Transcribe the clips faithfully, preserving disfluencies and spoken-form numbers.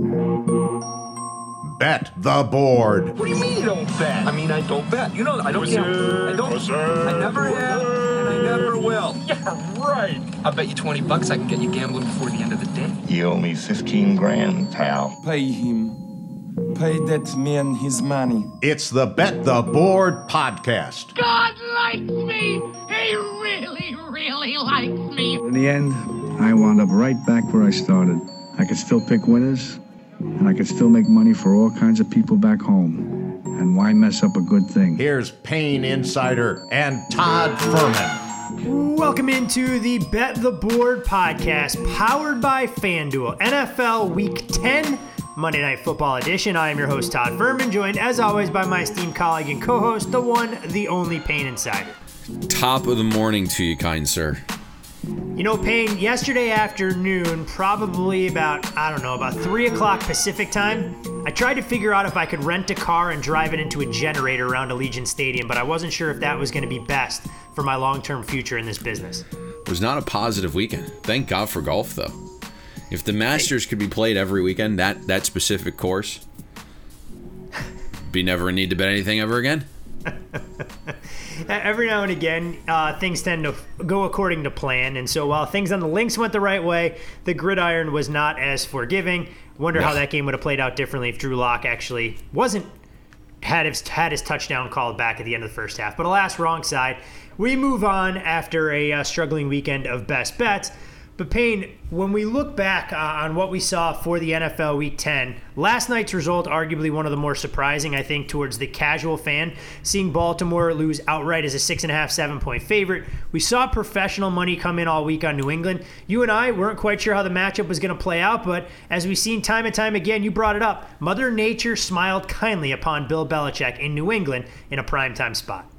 Bet the board. What do you mean you don't bet? I mean, I don't bet. You know, I don't gamble. I don't. I never have, and I never will. Yeah, right. I'll bet you twenty bucks I can get you gambling before the end of the day. You owe me fifteen grand, pal. Pay him. Pay that man his money. It's the Bet the Board podcast. God likes me. He really, really likes me. In the end, I wound up right back where I started. I could still pick winners, and I could still make money for all kinds of people back home. And why mess up a good thing? Here's Payne Insider and Todd Furman. Welcome into the Bet the Board podcast, powered by FanDuel. N F L Week ten, Monday Night Football edition. I am your host, Todd Furman, joined as always by my esteemed colleague and co-host, the one, the only Payne Insider. Top of the morning to you, kind sir. You know, Payne, yesterday afternoon, probably about, I don't know, about three o'clock Pacific time, I tried to figure out if I could rent a car and drive it into a generator around Allegiant Stadium, but I wasn't sure if that was going to be best for my long-term future in this business. It was not a positive weekend. Thank God for golf, though. If the Masters could be played every weekend, that, that specific course, be never a need to bet anything ever again. Every now and again, uh, things tend to go according to plan, and so while things on the links went the right way, the gridiron was not as forgiving. Wonder no. how that game would have played out differently if Drew Lock actually wasn't had his, had his touchdown called back at the end of the first half. But alas, wrong side. We move on after a uh, struggling weekend of best bets. But Payne, when we look back uh, on what we saw for the N F L Week ten, last night's result arguably one of the more surprising, I think, towards the casual fan, seeing Baltimore lose outright as a six and a half, seven point favorite. We saw professional money come in all week on New England. You and I weren't quite sure how the matchup was going to play out, but as we've seen time and time again, you brought it up. Mother Nature smiled kindly upon Bill Belichick in New England in a primetime spot.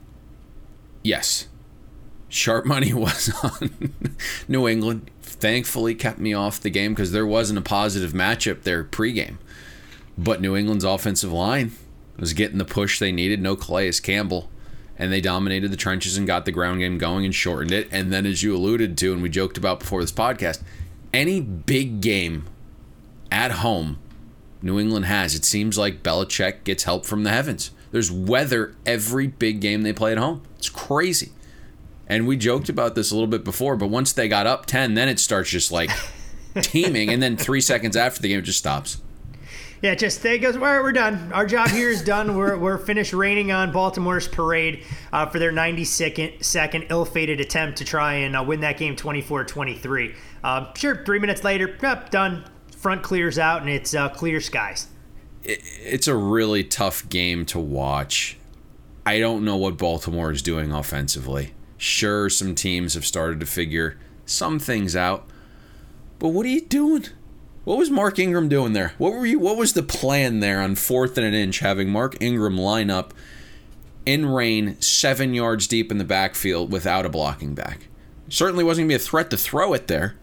Yes. Sharp money was on New England. Thankfully kept me off the game because there wasn't a positive matchup there pregame. But New England's offensive line was getting the push they needed. No Calais Campbell. And they dominated the trenches and got the ground game going and shortened it. And then as you alluded to and we joked about before this podcast, any big game at home New England has, it seems like Belichick gets help from the heavens. There's weather every big game they play at home. It's crazy. And we joked about this a little bit before, but once they got up ten, then it starts just like teaming. And then three seconds after the game, it just stops. Yeah, just they goes, all right, we're done. Our job here is done. We're we're finished raining on Baltimore's parade uh, for their ninety-second second ill-fated attempt to try and uh, win that game twenty-four twenty-three. Uh, sure, three minutes later, yep, done. Front clears out, and it's uh, clear skies. It, it's a really tough game to watch. I don't know what Baltimore is doing offensively. Sure, some teams have started to figure some things out, but what are you doing? What was Mark Ingram doing there? What were you? What was the plan there on fourth and an inch, having Mark Ingram line up in rain, seven yards deep in the backfield without a blocking back? Certainly wasn't going to be a threat to throw it there.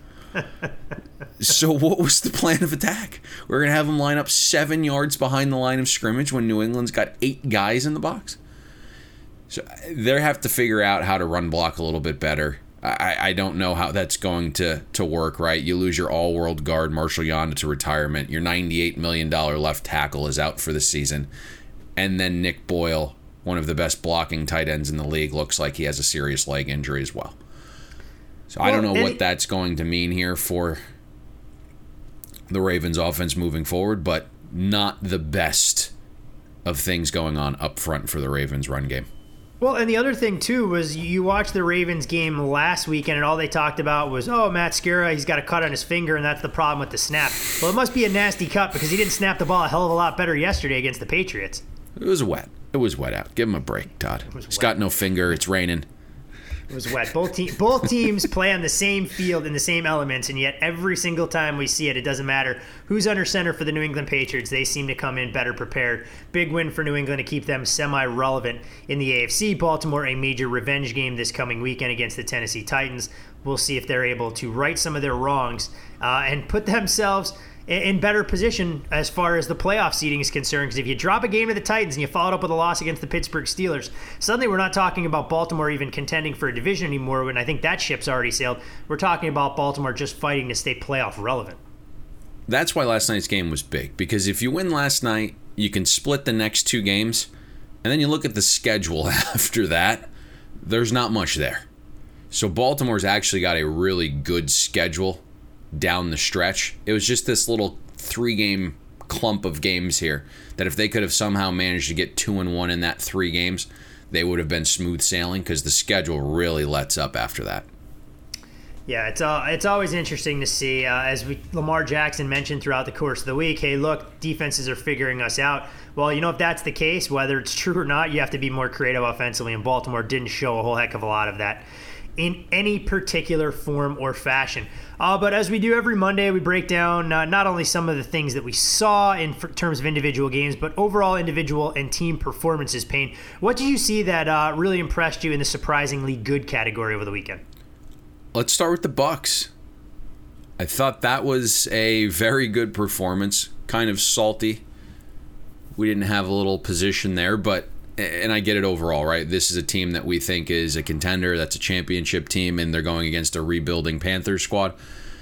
So what was the plan of attack? We're going to have him line up seven yards behind the line of scrimmage when New England's got eight guys in the box? So they have to figure out how to run block a little bit better. I, I don't know how that's going to, to work, right? You lose your all-world guard, Marshall Yanda, to retirement. Your ninety-eight million dollars left tackle is out for the season. And then Nick Boyle, one of the best blocking tight ends in the league, looks like he has a serious leg injury as well. So well, I don't know what that's going to mean here for the Ravens offense moving forward, but not the best of things going on up front for the Ravens run game. Well, and the other thing, too, was you watched the Ravens game last weekend, and all they talked about was, oh, Matt Skura, he's got a cut on his finger, and that's the problem with the snap. Well, it must be a nasty cut because he didn't snap the ball a hell of a lot better yesterday against the Patriots. It was wet. It was wet out. Give him a break, Todd. He's wet. Got no finger. It's raining. It was wet. Both, te- both teams play on the same field in the same elements, and yet every single time we see it, it doesn't matter who's under center for the New England Patriots. They seem to come in better prepared. Big win for New England to keep them semi-relevant in the A F C. Baltimore, a major revenge game this coming weekend against the Tennessee Titans. We'll see if they're able to right some of their wrongs uh, and put themselves in better position as far as the playoff seeding is concerned, because if you drop a game to the Titans and you follow it up with a loss against the Pittsburgh Steelers, suddenly we're not talking about Baltimore even contending for a division anymore, and I think that ship's already sailed. We're talking about Baltimore just fighting to stay playoff relevant. that's why last night's game was big. Because if you win last night, you can split the next two games, and then you look at the schedule after that, there's not much there. So Baltimore's actually got a really good schedule down the stretch. It was just this little three-game clump of games here that if they could have somehow managed to get two and one in that three games, they would have been smooth sailing because the schedule really lets up after that. Yeah, it's uh, it's always interesting to see, uh, as we, Lamar Jackson mentioned throughout the course of the week, hey, look, defenses are figuring us out. Well, you know, if that's the case, whether it's true or not, you have to be more creative offensively, and Baltimore didn't show a whole heck of a lot of that in any particular form or fashion. Uh, but as we do every Monday, we break down uh, not only some of the things that we saw in f- terms of individual games, but overall individual and team performances. Payne, what did you see that uh, really impressed you in the surprisingly good category over the weekend? Let's start with the Bucks. I thought that was a very good performance, kind of salty. We didn't have a little position there, but and I get it overall, right? This is a team that we think is a contender, that's a championship team, and they're going against a rebuilding Panthers squad.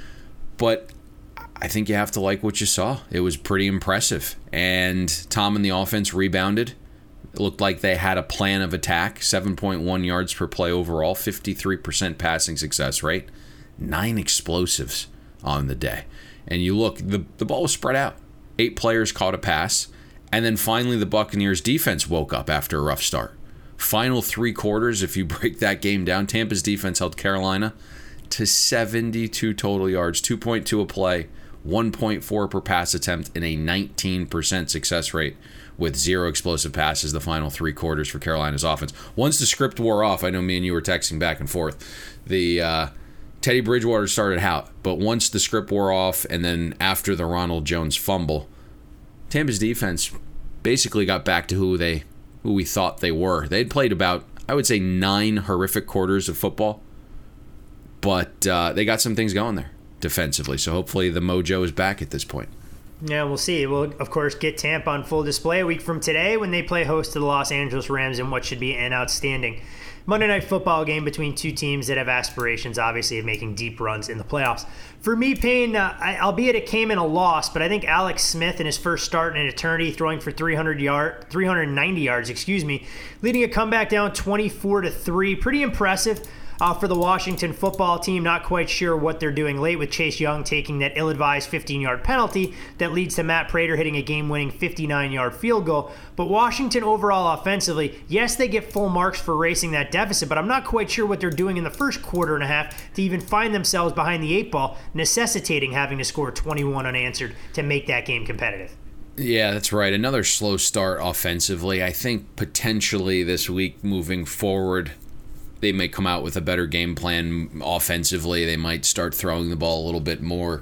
But I think you have to like what you saw. It was pretty impressive. And Tom and the offense rebounded. It looked like they had a plan of attack, seven point one yards per play overall, fifty-three percent passing success rate, nine explosives on the day. And you look, the, the ball was spread out. Eight players caught a pass. And then finally the Buccaneers defense woke up after a rough start. Final three quarters, if you break that game down, Tampa's defense held Carolina to seventy-two total yards, two point two a play, one point four per pass attempt, and a nineteen percent success rate with zero explosive passes the final three quarters for Carolina's offense. Once the script wore off, I know me and you were texting back and forth, the uh, Teddy Bridgewater started out, but once the script wore off and then after the Ronald Jones fumble, Tampa's defense basically got back to who they who we thought they were. They'd played about, I would say, nine horrific quarters of football, but uh, they got some things going there defensively, so hopefully the mojo is back at this point. Yeah, we'll see. We'll, of course, get Tampa on full display a week from today when they play host to the Los Angeles Rams in what should be an outstanding Monday Night Football game between two teams that have aspirations, obviously, of making deep runs in the playoffs. For me, Payne, uh, I, albeit it came in a loss, but I think Alex Smith in his first start in an eternity, throwing for three hundred yard, three hundred ninety yards, excuse me, leading a comeback down twenty-four to three. Pretty impressive. Uh, for the Washington football team, not quite sure what they're doing late with Chase Young taking that ill-advised fifteen-yard penalty that leads to Matt Prater hitting a game-winning fifty-nine-yard field goal. But Washington overall offensively, yes, they get full marks for racing that deficit, but I'm not quite sure what they're doing in the first quarter and a half to even find themselves behind the eight ball, necessitating having to score twenty-one unanswered to make that game competitive. Yeah, that's right. Another slow start offensively. I think potentially this week moving forward, they may come out with a better game plan offensively. They might start throwing the ball a little bit more.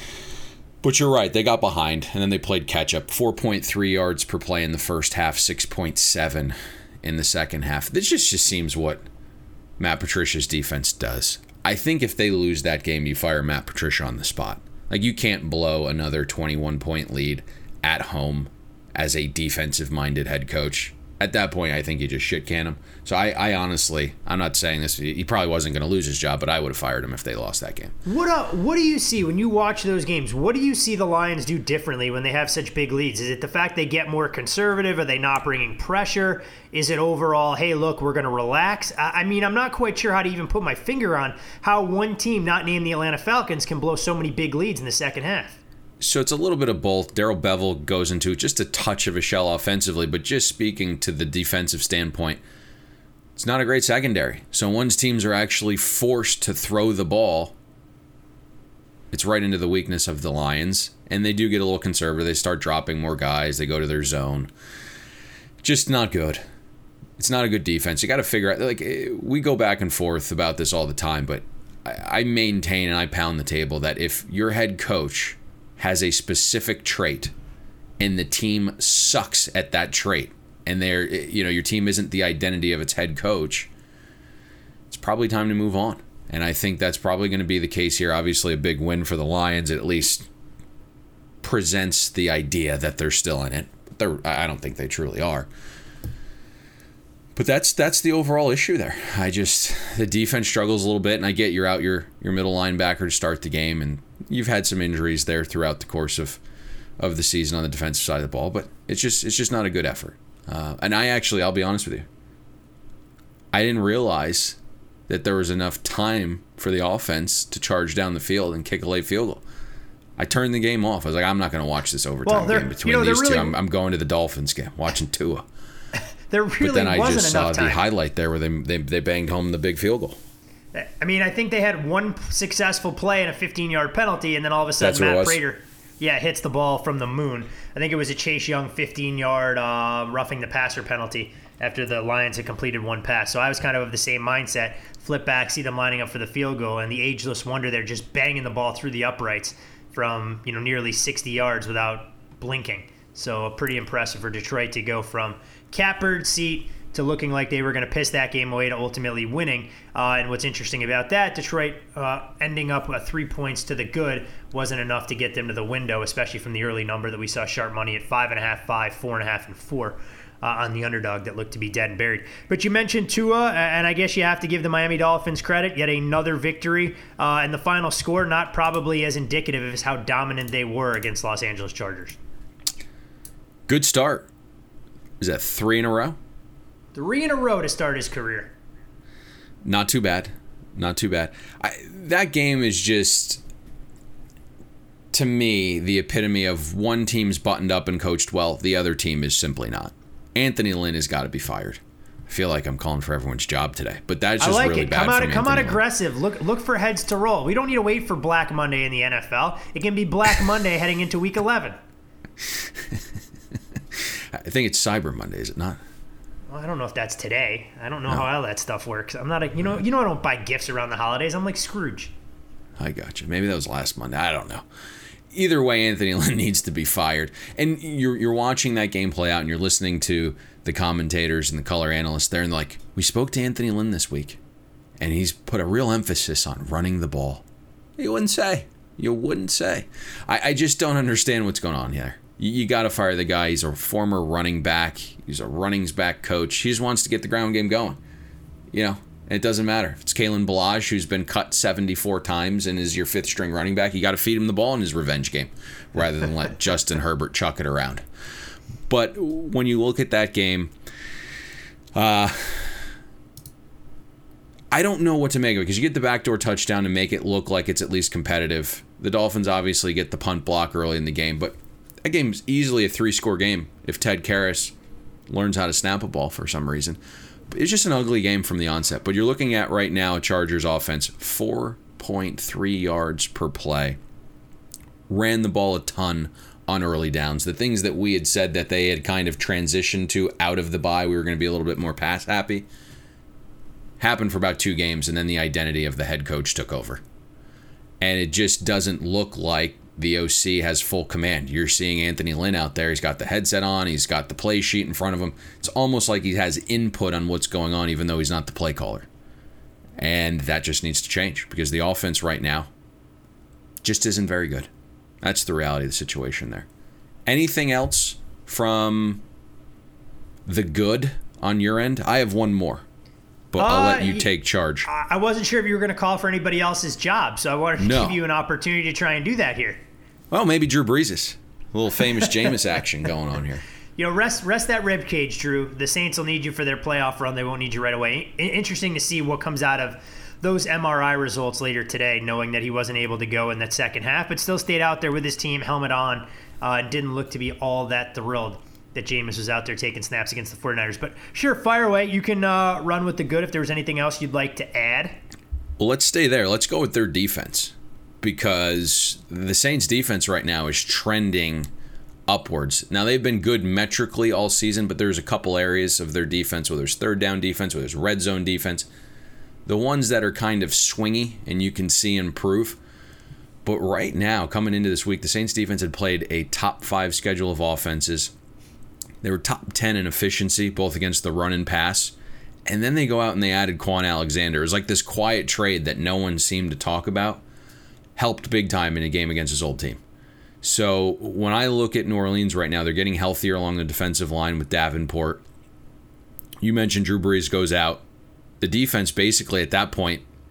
But you're right, they got behind, and then they played catch-up. four point three yards per play in the first half, six point seven in the second half. This just, just seems what Matt Patricia's defense does. I think if they lose that game, you fire Matt Patricia on the spot. Like, you can't blow another twenty-one point lead at home as a defensive-minded head coach. At that point, I think you just shit can him. So I, I honestly, I'm not saying this, he probably wasn't going to lose his job, but I would have fired him if they lost that game. What uh, what do you see when you watch those games? What do you see the Lions do differently when they have such big leads? Is it the fact they get more conservative? Are they not bringing pressure? Is it overall, hey, look, we're going to relax? I, I mean, I'm not quite sure how to even put my finger on how one team, not named the Atlanta Falcons, can blow so many big leads in the second half. So it's a little bit of both. Darrell Bevell goes into just a touch of a shell offensively, but just speaking to the defensive standpoint, it's not a great secondary. So once teams are actually forced to throw the ball, it's right into the weakness of the Lions, and they do get a little conservative. They start dropping more guys. They go to their zone. Just not good. It's not a good defense. You got to figure out, like, we go back and forth about this all the time, but I maintain and I pound the table that if your head coach has a specific trait and the team sucks at that trait and they're, you know, your team isn't the identity of its head coach, it's probably time to move on. And I think that's probably going to be the case here. Obviously a big win for the Lions. It at least presents the idea that they're still in it. They're, I don't think they truly are. But that's that's the overall issue there. I just, the defense struggles a little bit, and I get you're out your, your middle linebacker to start the game, and you've had some injuries there throughout the course of, of the season on the defensive side of the ball, but it's just it's just not a good effort. Uh, and I actually, I'll be honest with you, I didn't realize that there was enough time for the offense to charge down the field and kick a late field goal. I turned the game off. I was like, I'm not going to watch this overtime well, game between you know, these really, two. I'm, I'm going to the Dolphins game, watching Tua. There really but then I wasn't just enough saw time. the highlight there where they, they they banged home the big field goal. I mean, I think they had one successful play and a fifteen-yard penalty, and then all of a sudden That's what it Matt was? Prater, yeah, hits the ball from the moon. I think it was a Chase Young fifteen-yard uh, roughing the passer penalty after the Lions had completed one pass. So I was kind of of the same mindset. Flip back, see them lining up for the field goal, and the ageless wonder they're just banging the ball through the uprights from, you know, nearly sixty yards without blinking. So pretty impressive for Detroit to go from catbird seat to looking like they were going to piss that game away to ultimately winning. Uh, and what's interesting about that, Detroit uh, ending up with three points to the good wasn't enough to get them to the window, especially from the early number that we saw sharp money at five and a half, five, four and a half, and four uh, on the underdog that looked to be dead and buried. But you mentioned Tua, and I guess you have to give the Miami Dolphins credit. Yet another victory, uh, and the final score not probably as indicative of how dominant they were against Los Angeles Chargers. Good start. Is that three in a row? Three in a row to start his career. Not too bad. Not too bad. I, that game is just, to me, the epitome of one team's buttoned up and coached well. The other team is simply not. Anthony Lynn has got to be fired. I feel like I'm calling for everyone's job today, but that's just I like really it. bad Come out, from come out Anthony Lynn. aggressive. Look, look for heads to roll. We don't need to wait for Black Monday in the N F L. It can be Black Monday heading into Week eleven. I think it's Cyber Monday, is it not? Well, I don't know if that's today. I don't know No. how all that stuff works. I'm not a, you know, you know, I don't buy gifts around the holidays. I'm like Scrooge. I got you. Maybe that was last Monday. I don't know. Either way, Anthony Lynn needs to be fired. And you're you're watching that game play out, and you're listening to the commentators and the color analysts there, and they're like, we spoke to Anthony Lynn this week, and he's put a real emphasis on running the ball. You wouldn't say. You wouldn't say. I, I just don't understand what's going on here. You, you got to fire the guy. He's a former running back. He's a runnings back coach. He just wants to get the ground game going. You know, it doesn't matter. If it's Kalen Ballage, who's been cut seventy-four times and is your fifth string running back, you got to feed him the ball in his revenge game rather than let Justin Herbert chuck it around. But when you look at that game, uh, I don't know what to make of it, because you get the backdoor touchdown to make it look like it's at least competitive. The Dolphins obviously get the punt block early in the game, but that game's easily a three-score game if Ted Karras learns how to snap a ball for some reason. It's just an ugly game from the onset. But you're looking at right now a Chargers offense, four point three yards per play. Ran the ball a ton on early downs. The things that we had said that they had kind of transitioned to out of the bye, we were going to be a little bit more pass happy, happened for about two games, and then the identity of the head coach took over. And it just doesn't look like the O C has full command. You're seeing Anthony Lynn out there. He's got the headset on. He's got the play sheet in front of him. It's almost like he has input on what's going on, even though he's not the play caller. And that just needs to change, because the offense right now just isn't very good. That's the reality of the situation there. Anything else from the good on your end? I have one more, but I'll Uh, let you y- take charge. I wasn't sure if you were going to call for anybody else's job, so I wanted to No. give you an opportunity to try and do that here. Well, maybe Drew Brees'. A little famous Jameis action going on here. You know, rest rest that rib cage, Drew. The Saints will need you for their playoff run. They won't need you right away. I- interesting to see what comes out of those M R I results later today, knowing that he wasn't able to go in that second half, but still stayed out there with his team, helmet on, uh, and didn't look to be all that thrilled that Jameis was out there taking snaps against the 49ers. But sure, fire away. You can uh, run with the good if there was anything else you'd like to add. Well, let's stay there. Let's go with their defense, because the Saints' defense right now is trending upwards. Now, they've been good metrically all season, but there's a couple areas of their defense, whether it's third down defense, whether it's red zone defense, the ones that are kind of swingy and you can see improve. But right now, coming into this week, the Saints' defense had played a top five schedule of offenses. They were top ten in efficiency, both against the run and pass. And then they go out and they added Quan Alexander. It was like this quiet trade that no one seemed to talk about. Helped big time in a game against his old team. So when I look at New Orleans right now, they're getting healthier along the defensive line with Davenport. You mentioned Drew Brees goes out. The defense basically at that point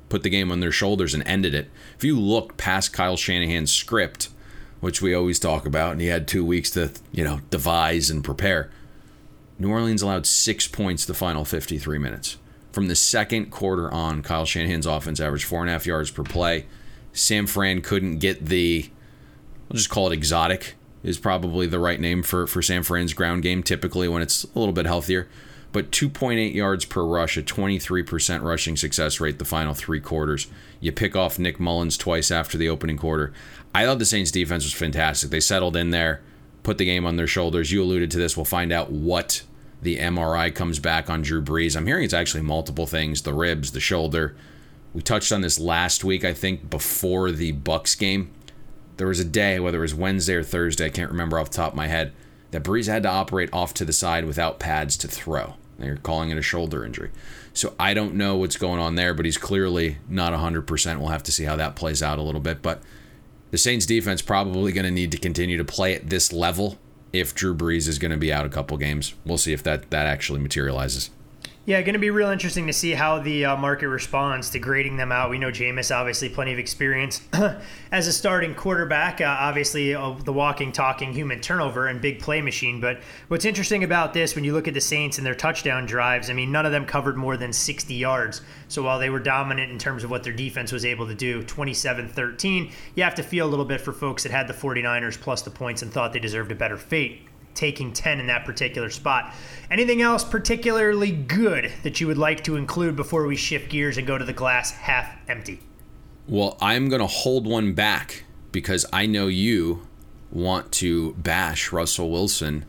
put the game on their shoulders and ended it. If you look past Kyle Shanahan's script, which we always talk about, and he had two weeks to, you know, devise and prepare, New Orleans allowed six points the final fifty-three minutes. From the second quarter on, Kyle Shanahan's offense averaged four and a half yards per play. Sam Fran couldn't get the, I'll just call it exotic, is probably the right name for, for San Fran's ground game, typically when it's a little bit healthier. But two point eight yards per rush, a twenty-three percent rushing success rate the final three quarters. You pick off Nick Mullins twice after the opening quarter. I thought the Saints defense was fantastic. They settled in there, put the game on their shoulders. You alluded to this. We'll find out what the M R I comes back on Drew Brees. I'm hearing it's actually multiple things, the ribs, the shoulder. We touched on this last week, I think, before the Bucs game. There was a day, whether it was Wednesday or Thursday, I can't remember off the top of my head, that Brees had to operate off to the side without pads to throw. They're calling it a shoulder injury. So I don't know what's going on there, but he's clearly not one hundred percent. We'll have to see how that plays out a little bit. But the Saints defense probably going to need to continue to play at this level if Drew Brees is going to be out a couple games. We'll see if that, that actually materializes. Yeah, going to be real interesting to see how the uh, market responds to grading them out. We know Jameis, obviously, plenty of experience as a starting quarterback. Uh, obviously, uh, the walking, talking human turnover and big play machine. But what's interesting about this, when you look at the Saints and their touchdown drives, I mean, none of them covered more than sixty yards. So while they were dominant in terms of what their defense was able to do, twenty-seven thirteen, you have to feel a little bit for folks that had the 49ers plus the points and thought they deserved a better fate, taking ten in that particular spot. Anything else particularly good that you would like to include before we shift gears and go to the glass half empty? Well, I'm going to hold one back because I know you want to bash Russell Wilson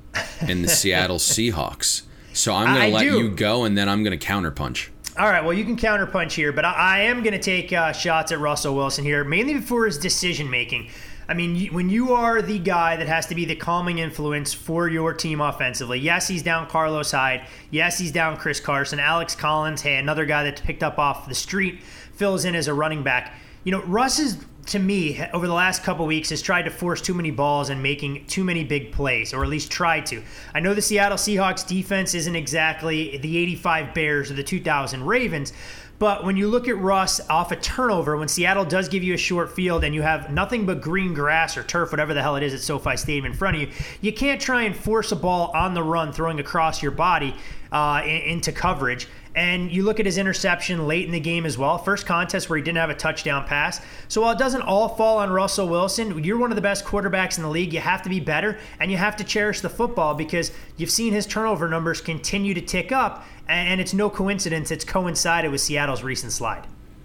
and the Seattle Seahawks. So I'm going to let do. you go, and then I'm going to counterpunch. All right, well, you can counterpunch here, but I, I am going to take uh, shots at Russell Wilson here, mainly for his decision-making. I mean, when you are the guy that has to be the calming influence for your team offensively, yes, he's down Carlos Hyde. Yes, he's down Chris Carson. Alex Collins, hey, another guy that's picked up off the street, fills in as a running back. You know, Russ is, to me, over the last couple weeks, has tried to force too many balls and making too many big plays, or at least tried to. I know the Seattle Seahawks defense isn't exactly the eighty-five Bears or the two thousand Ravens, but when you look at Russ off a turnover, when Seattle does give you a short field and you have nothing but green grass or turf, whatever the hell it is at SoFi Stadium in front of you, you can't try and force a ball on the run throwing across your body uh, into coverage. And you look at his interception late in the game as well. First contest where he didn't have a touchdown pass. So while it doesn't all fall on Russell Wilson, you're one of the best quarterbacks in the league. You have to be better, and you have to cherish the football because you've seen his turnover numbers continue to tick up, and it's no coincidence it's coincided with Seattle's recent slide.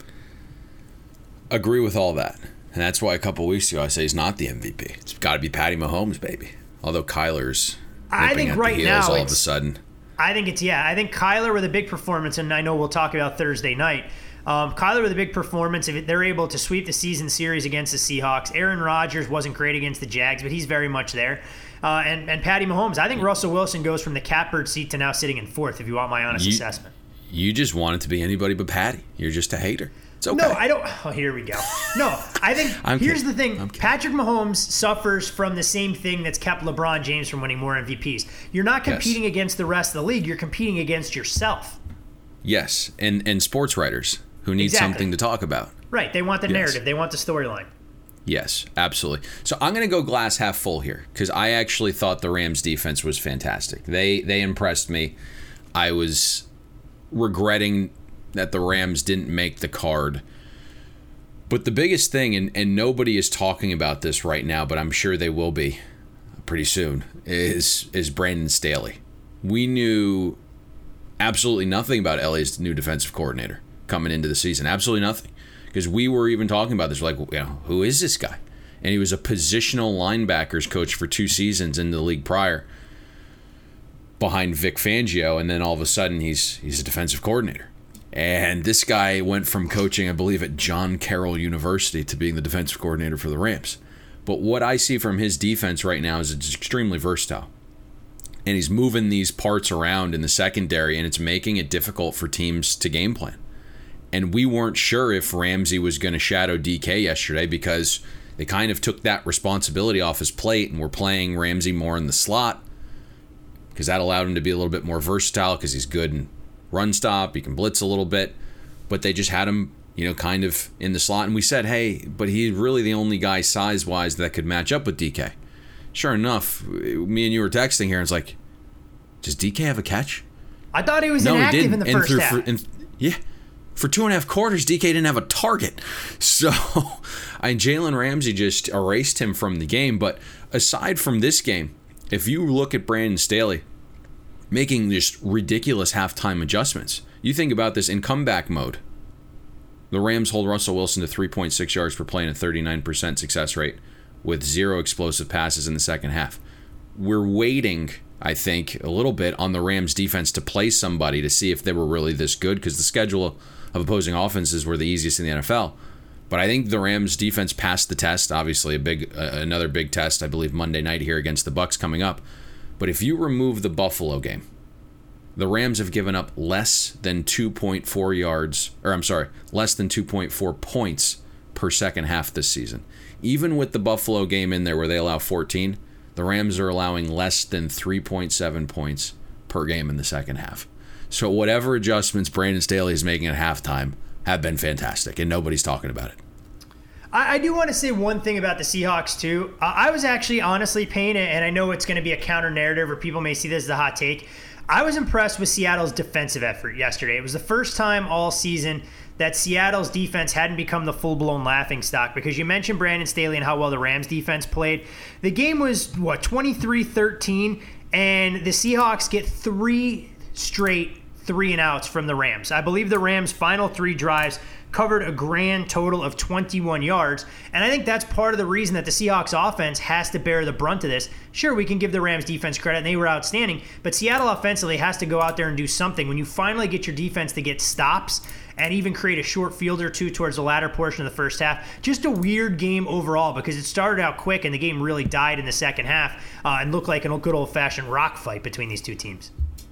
Agree with all that. And that's why a couple weeks ago I say he's not the M V P. It's got to be Patty Mahomes, baby. Although Kyler's I think at right the heels now all of a sudden. I think it's, yeah, I think Kyler with a big performance, and I know we'll talk about Thursday night. Um, Kyler with a big performance, if they're able to sweep the season series against the Seahawks. Aaron Rodgers wasn't great against the Jags, but he's very much there. Uh, and, and Patty Mahomes, I think Russell Wilson goes from the catbird seat to now sitting in fourth, if you want my honest you, assessment. You just want it to be anybody but Patty. You're just a hater. It's okay. No, I don't. Oh, here we go. No, I think here's kidding. the thing. Patrick Mahomes suffers from the same thing that's kept LeBron James from winning more M V Ps. You're not competing yes. against the rest of the league. You're competing against yourself. Yes, and and sports writers who need exactly. something to talk about. Right. They want the yes. narrative. They want the storyline. Yes, absolutely. So I'm going to go glass half full here because I actually thought the Rams defense was fantastic. They they impressed me. I was regretting that the Rams didn't make the card. But the biggest thing, and, and nobody is talking about this right now, but I'm sure they will be pretty soon, is is Brandon Staley. We knew absolutely nothing about L A's new defensive coordinator coming into the season. Absolutely nothing. Because we were even talking about this, like, you know, who is this guy? And he was a positional linebackers coach for two seasons in the league prior behind Vic Fangio, and then all of a sudden he's he's a defensive coordinator. And this guy went from coaching, I believe, at John Carroll University to being the defensive coordinator for the Rams. But what I see from his defense right now is it's extremely versatile. And he's moving these parts around in the secondary, and it's making it difficult for teams to game plan. And we weren't sure if Ramsey was going to shadow D K yesterday because they kind of took that responsibility off his plate and were playing Ramsey more in the slot because that allowed him to be a little bit more versatile because he's good in run stop, he can blitz a little bit, but they just had him you know, kind of in the slot. And we said, hey, but he's really the only guy size-wise that could match up with D K. Sure enough, me and you were texting here, and it's like, does D K have a catch? I thought he was no, inactive he didn't. in the and first through, half. For, and, yeah. For two and a half quarters, D K didn't have a target. So, I mean, Jalen Ramsey just erased him from the game. But aside from this game, if you look at Brandon Staley making just ridiculous halftime adjustments, you think about this in comeback mode. The Rams hold Russell Wilson to three point six yards per play and a thirty-nine percent success rate with zero explosive passes in the second half. We're waiting, I think, a little bit on the Rams defense to play somebody to see if they were really this good, because the schedule of opposing offenses were the easiest in the N F L. But I think the Rams defense passed the test. Obviously, a big, uh, another big test, I believe, Monday night here against the Bucs coming up. But if you remove the Buffalo game, the Rams have given up less than two point four yards, or I'm sorry, less than two point four points per second half this season. Even with the Buffalo game in there where they allow fourteen, the Rams are allowing less than three point seven points per game in the second half. So whatever adjustments Brandon Staley is making at halftime have been fantastic, and nobody's talking about it. I, I do want to say one thing about the Seahawks, too. Uh, I was actually honestly paying it, and I know it's going to be a counter-narrative, or people may see this as a hot take. I was impressed with Seattle's defensive effort yesterday. It was the first time all season that Seattle's defense hadn't become the full-blown laughingstock, because you mentioned Brandon Staley and how well the Rams defense played. The game was, what, twenty-three thirteen, and the Seahawks get three straight three and outs from the Rams. I believe the Rams' final three drives covered a grand total of twenty-one yards, and I think that's part of the reason that the Seahawks offense has to bear the brunt of this. Sure, we can give the Rams defense credit, and they were outstanding, but Seattle offensively has to go out there and do something. When you finally get your defense to get stops and even create a short field or two towards the latter portion of the first half, just a weird game overall, because it started out quick and the game really died in the second half uh, and looked like a good old-fashioned rock fight between these two teams.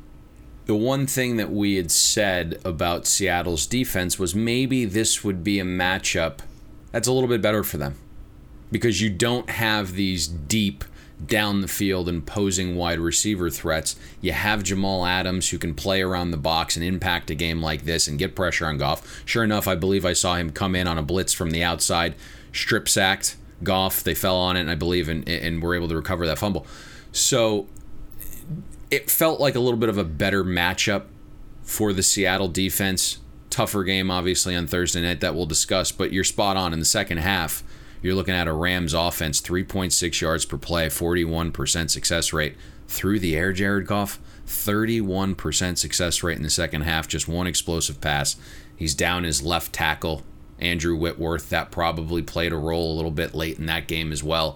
The one thing that we had said about Seattle's defense was maybe this would be a matchup that's a little bit better for them, because you don't have these deep down the field imposing wide receiver threats. You have Jamal Adams, who can play around the box and impact a game like this and get pressure on Goff. Sure enough, I believe I saw him come in on a blitz from the outside, strip sacked Goff. They fell on it, and I believe, and, and were able to recover that fumble. So it felt like a little bit of a better matchup for the Seattle defense. Tougher game, obviously, on Thursday night that we'll discuss, but you're spot on. In the second half, you're looking at a Rams offense, three point six yards per play, forty-one percent success rate. Through the air, Jared Goff, thirty-one percent success rate in the second half, just one explosive pass. He's down his left tackle, Andrew Whitworth. That probably played a role a little bit late in that game as well.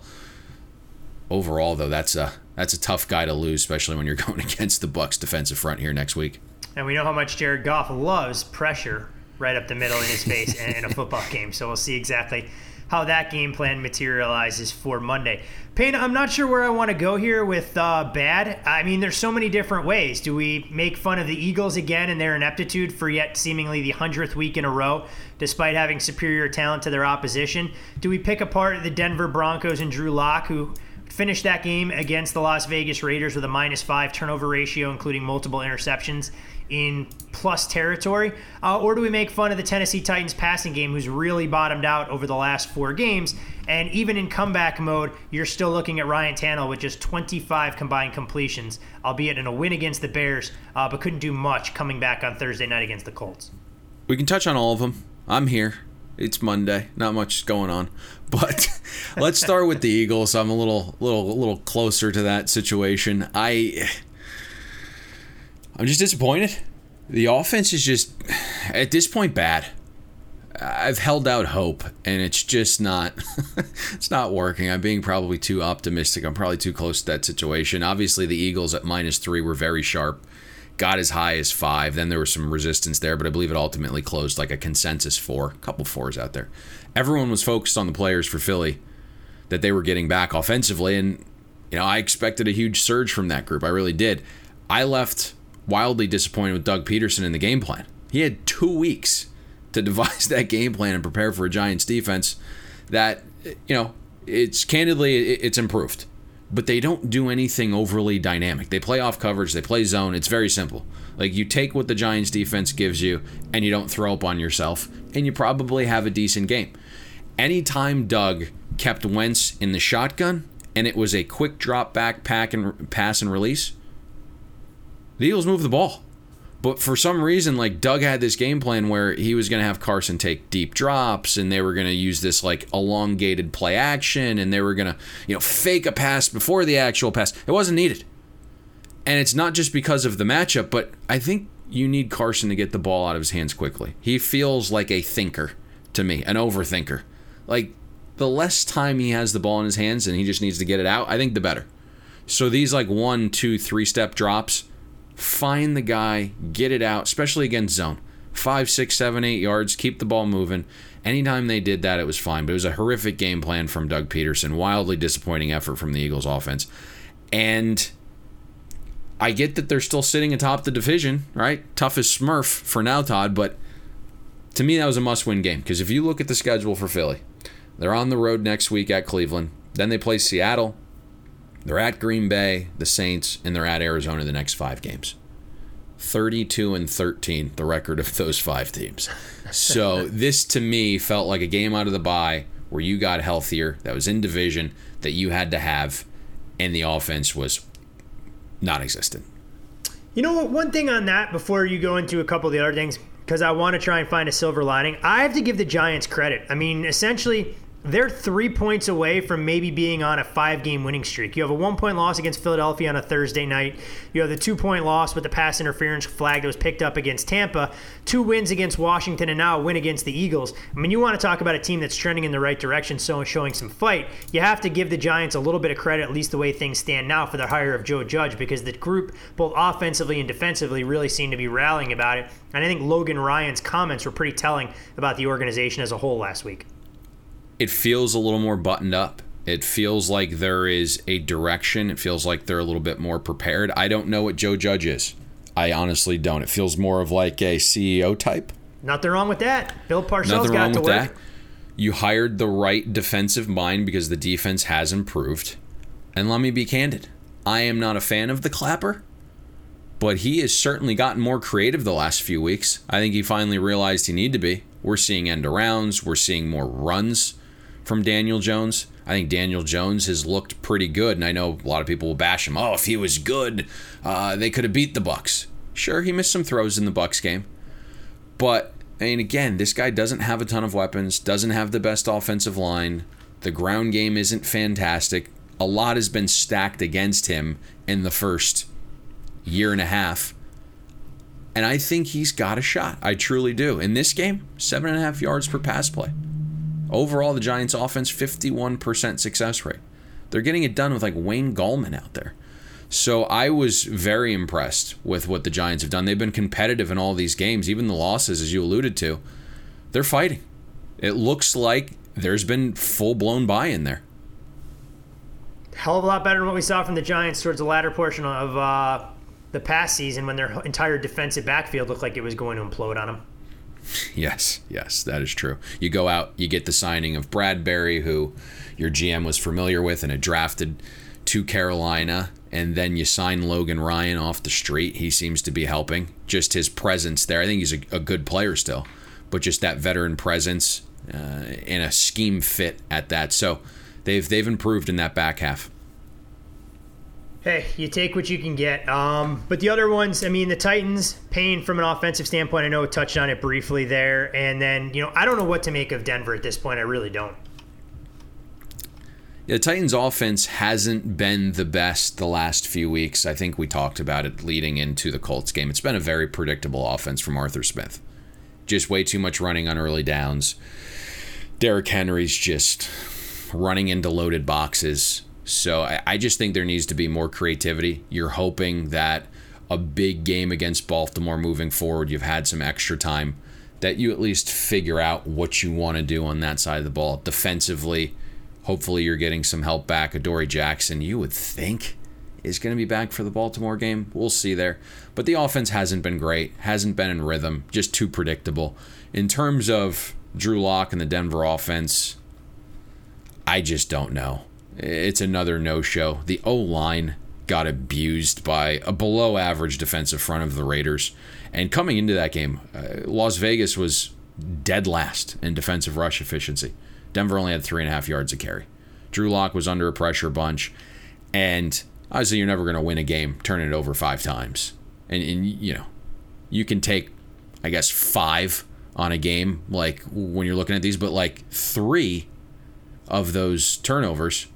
Overall, though, that's a that's a tough guy to lose, especially when you're going against the Bucs defensive front here next week. And we know how much Jared Goff loves pressure right up the middle in his face in, in a football game. So we'll see exactly how that game plan materializes for Monday. Payne, I'm not sure where I want to go here with uh, bad. I mean, there's so many different ways. Do we make fun of the Eagles again and their ineptitude for yet seemingly the hundredth week in a row, despite having superior talent to their opposition? Do we pick apart the Denver Broncos and Drew Lock, who finished that game against the Las Vegas Raiders with a minus five turnover ratio, including multiple interceptions in plus territory? Uh, or do we make fun of the Tennessee Titans passing game, who's really bottomed out over the last four games? And even in comeback mode, you're still looking at Ryan Tannehill with just twenty-five combined completions, albeit in a win against the Bears, uh, but couldn't do much coming back on Thursday night against the Colts. We can touch on all of them. I'm here. It's Monday. Not much going on. But let's start with the Eagles. I'm a little little little closer to that situation. I I'm just disappointed. The offense is just, at this point, bad. I've held out hope, and it's just not it's not working. I'm being probably too optimistic. I'm probably too close to that situation. Obviously, the Eagles at minus three were very sharp. Got as high as five. Then there was some resistance there, but I believe it ultimately closed like a consensus four. A couple fours out there. Everyone was focused on the players for Philly that they were getting back offensively, and you know I expected a huge surge from that group. I really did. I left wildly disappointed with Doug Peterson in the game plan. He had two weeks to devise that game plan and prepare for a Giants defense that, you know, it's candidly, it's improved. but they don't do anything overly dynamic. They play off coverage, they play zone. It's very simple. Like, you take what the Giants defense gives you and you don't throw up on yourself, and you probably have a decent game. Anytime Doug kept Wentz in the shotgun and it was a quick drop back pack and pass and release, the Eagles moved the ball. But for some reason, like, Doug had this game plan where he was going to have Carson take deep drops, and they were going to use this, like, elongated play action, and they were going to, you know, fake a pass before the actual pass. It wasn't needed. And it's not just because of the matchup, but I think you need Carson to get the ball out of his hands quickly. He feels like a thinker to me, an overthinker. Like, the less time he has the ball in his hands and he just needs to get it out, I think the better. So these, like, one, two, three-step drops, find the guy, get it out, especially against zone. Five, six, seven, eight yards, keep the ball moving. Anytime they did that, it was fine. But it was a horrific game plan from Doug Peterson. Wildly disappointing effort from the Eagles offense. And I get that they're still sitting atop the division, right? Toughest Smurf for now, Todd. But to me, that was a must-win game. Because if you look at the schedule for Philly, they're on the road next week at Cleveland. Then they play Seattle. They're at Green Bay, the Saints, and they're at Arizona the next five games. thirty-two and thirteen, the record of those five teams. So this, to me, felt like a game out of the bye where you got healthier, that was in division, that you had to have, and the offense was non-existent. You know what? One thing on that before you go into a couple of the other things, because I want to try and find a silver lining, I have to give the Giants credit. I mean, essentially, they're three points away from maybe being on a five-game winning streak. You have a one-point loss against Philadelphia on a Thursday night. You have the two-point loss with the pass interference flag that was picked up against Tampa. Two wins against Washington and now a win against the Eagles. I mean, you want to talk about a team that's trending in the right direction, so showing some fight. You have to give the Giants a little bit of credit, at least the way things stand now, for the hire of Joe Judge, because the group, both offensively and defensively, really seem to be rallying about it. And I think Logan Ryan's comments were pretty telling about the organization as a whole last week. It feels a little more buttoned up. It feels like there is a direction. It feels like they're a little bit more prepared. I don't know what Joe Judge is. I honestly don't. It feels more of like a C E O type. Nothing wrong with that. Bill Parcells Nothing got wrong to with work. that. You hired the right defensive mind because the defense has improved. And let me be candid. I am not a fan of the Clapper, but he has certainly gotten more creative the last few weeks. I think he finally realized he needed to be. We're seeing end arounds. We're seeing more runs from Daniel Jones. I think Daniel Jones has looked pretty good, and I know a lot of people will bash him. Oh, if he was good, uh, they could have beat the Bucs. Sure, he missed some throws in the Bucs game, but I mean, again, this guy doesn't have a ton of weapons, doesn't have the best offensive line. The ground game isn't fantastic. A lot has been stacked against him in the first year and a half, and I think he's got a shot. I truly do. In this game, seven and a half yards per pass play. Overall, the Giants' offense, fifty-one percent success rate. They're getting it done with, like, Wayne Gallman out there. So I was very impressed with what the Giants have done. They've been competitive in all these games, even the losses, as you alluded to. They're fighting. It looks like there's been full-blown buy-in there. Hell of a lot better than what we saw from the Giants towards the latter portion of uh, the past season when their entire defensive backfield looked like it was going to implode on them. Yes, yes, that is true. You go out, you get the signing of Bradbury, who your G M was familiar with and had drafted to Carolina, and then you sign Logan Ryan off the street. He seems to be helping. Just his presence there. I think he's a, a good player still, but just that veteran presence uh, and a scheme fit at that. So they've they've improved in that back half. Hey, you take what you can get. Um, but the other ones, I mean, the Titans, pain from an offensive standpoint. I know I touched on it briefly there. And then, you know, I don't know what to make of Denver at this point. I really don't. The Titans' offense hasn't been the best the last few weeks. I think we talked about it leading into the Colts game. It's been a very predictable offense from Arthur Smith. Just way too much running on early downs. Derrick Henry's just running into loaded boxes. So I, I just think there needs to be more creativity. You're hoping that a big game against Baltimore moving forward, you've had some extra time, that you at least figure out what you want to do on that side of the ball. Defensively, hopefully you're getting some help back. Adoree Jackson, you would think, is going to be back for the Baltimore game. We'll see there. But the offense hasn't been great, hasn't been in rhythm, just too predictable. In terms of Drew Lock and the Denver offense, I just don't know. it's another no-show. The O-line got abused by a below-average defensive front of the Raiders. And coming into that game, uh, Las Vegas was dead last in defensive rush efficiency. Denver only had three and a half yards a carry. Drew Lock was under a pressure bunch. And obviously you're never going to win a game turning it over five times. And, and, you know, you can take, I guess, five on a game, like when you're looking at these, but like three of those turnovers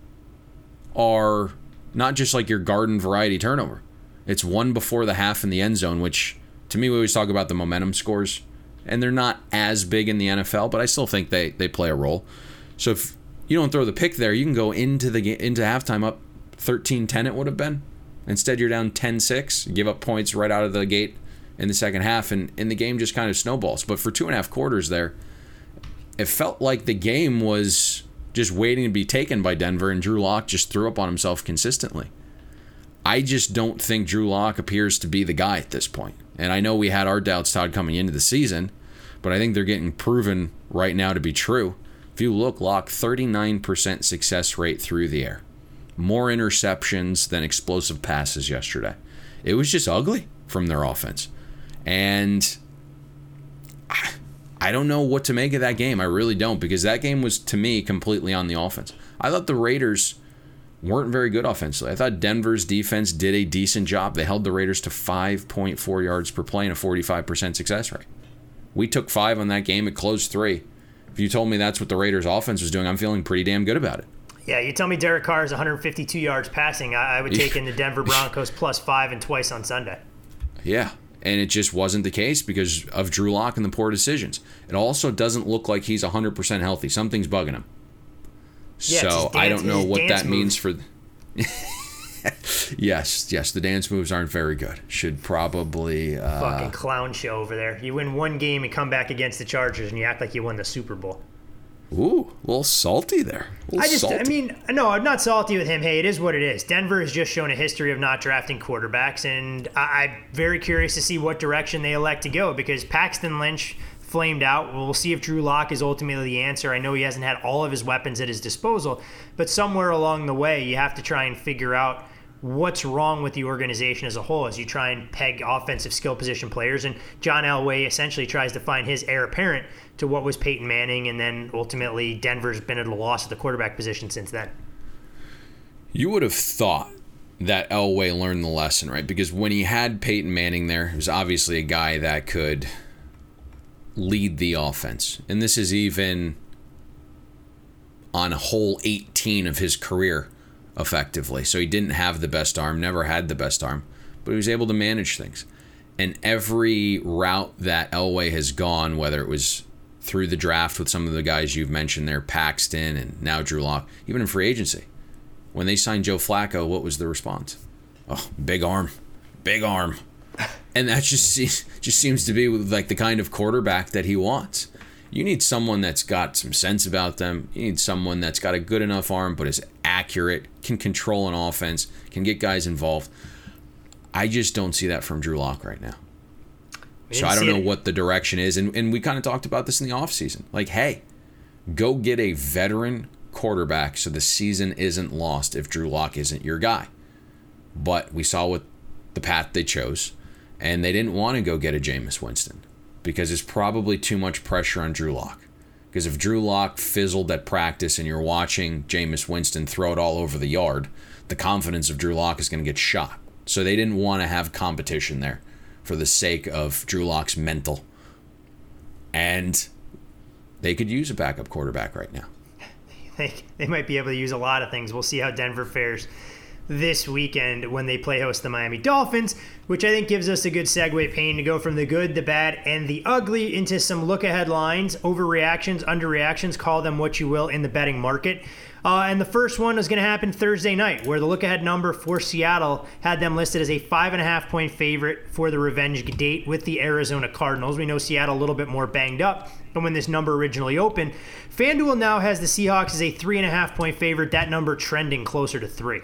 are not just like your garden variety turnover. It's one before the half in the end zone, which to me, we always talk about the momentum scores, and they're not as big in the N F L, but I still think they, they play a role. So if you don't throw the pick there, you can go into the into halftime up thirteen ten it would have been. Instead, you're down ten six, give up points right out of the gate in the second half, and, and the game just kind of snowballs. But for two and a half quarters there, it felt like the game was just waiting to be taken by Denver, and Drew Lock just threw up on himself consistently. I just don't think Drew Lock appears to be the guy at this point. And I know we had our doubts, Todd, coming into the season, but I think they're getting proven right now to be true. If you look, Lock, thirty-nine percent success rate through the air. More interceptions than explosive passes yesterday. It was just ugly from their offense. And I, I don't know what to make of that game. I really don't, because that game was, to me, completely on the offense. I thought the Raiders weren't very good offensively. I thought Denver's defense did a decent job. They held the Raiders to five point four yards per play and a forty-five percent success rate. We took five on that game. It closed three. If you told me that's what the Raiders offense was doing, I'm feeling pretty damn good about it. Yeah, you tell me Derek Carr is one hundred fifty-two yards passing, I, I would take in the Denver Broncos plus five and twice on Sunday. Yeah, and it just wasn't the case because of Drew Lock and the poor decisions. It also doesn't look like he's one hundred percent healthy. Something's bugging him. Yeah, so dance, I don't know what that moves. means for... yes, yes, the dance moves aren't very good. Should probably... Uh... Fucking clown show over there. You win one game and come back against the Chargers and you act like you won the Super Bowl. Ooh, a little salty there. Little I just, salty. I mean, no, I'm not salty with him. Hey, it is what it is. Denver has just shown a history of not drafting quarterbacks, and I, I'm very curious to see what direction they elect to go because Paxton Lynch flamed out. We'll see if Drew Lock is ultimately the answer. I know he hasn't had all of his weapons at his disposal, but somewhere along the way, you have to try and figure out what's wrong with the organization as a whole as you try and peg offensive skill position players. And John Elway essentially tries to find his heir apparent to what was Peyton Manning, and then ultimately Denver's been at a loss at the quarterback position since then. You would have thought that Elway learned the lesson, right? Because when he had Peyton Manning there, he was obviously a guy that could lead the offense. And this is even on hole eighteen of his career, effectively. So he didn't have the best arm, never had the best arm, but he was able to manage things. And every route that Elway has gone, whether it was through the draft with some of the guys you've mentioned there, Paxton and now Drew Lock, even in free agency, when they signed Joe Flacco, what was the response? Oh, big arm, big arm. And that just seems, just seems to be like the kind of quarterback that he wants. You need someone that's got some sense about them. You need someone that's got a good enough arm but is accurate, can control an offense, can get guys involved. I just don't see that from Drew Lock right now. So I don't know what the direction is. And, and we kind of talked about this in the offseason. Like, hey, go get a veteran quarterback so the season isn't lost if Drew Lock isn't your guy. But we saw what the path they chose, and they didn't want to go get a Jameis Winston because it's probably too much pressure on Drew Lock. Because if Drew Lock fizzled at practice and you're watching Jameis Winston throw it all over the yard, the confidence of Drew Lock is going to get shot. So they didn't want to have competition there for the sake of Drew Lock's mental. And they could use a backup quarterback right now. They, they might be able to use a lot of things. We'll see how Denver fares this weekend when they play host the Miami Dolphins, which I think gives us a good segue, Payne, to go from the good, the bad, and the ugly into some look-ahead lines, overreactions, underreactions, call them what you will in the betting market. Uh, and the first one is going to happen Thursday night, where the look-ahead number for Seattle had them listed as a five and a half point favorite for the revenge date with the Arizona Cardinals. We know Seattle a little bit more banged up than when this number originally opened. FanDuel now has the Seahawks as a three and a half point favorite, that number trending closer to three.